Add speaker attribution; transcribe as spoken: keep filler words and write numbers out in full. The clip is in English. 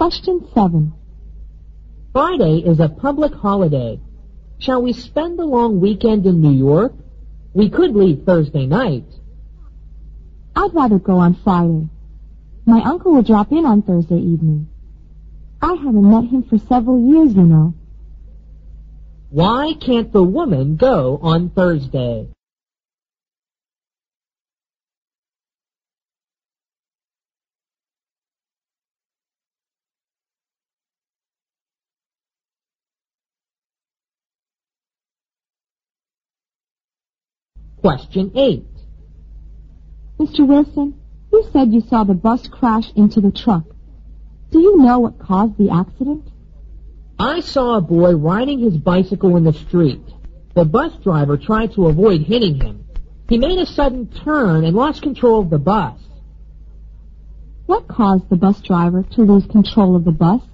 Speaker 1: Question seven.
Speaker 2: Friday is a public holiday. Shall we spend the long weekend in New York? We could leave Thursday night.
Speaker 1: I'd rather go on Friday. My uncle will drop in on Thursday evening. I haven't met him for several years, you know.
Speaker 2: Why can't the woman go on Thursday? Question eight.
Speaker 1: Mister Wilson, you said you saw the bus crash into the truck. Do you know what caused the accident?
Speaker 2: I saw a boy riding his bicycle in the street. The bus driver tried to avoid hitting him. He made a sudden turn and lost control of the bus.
Speaker 1: What caused the bus driver to lose control of the bus?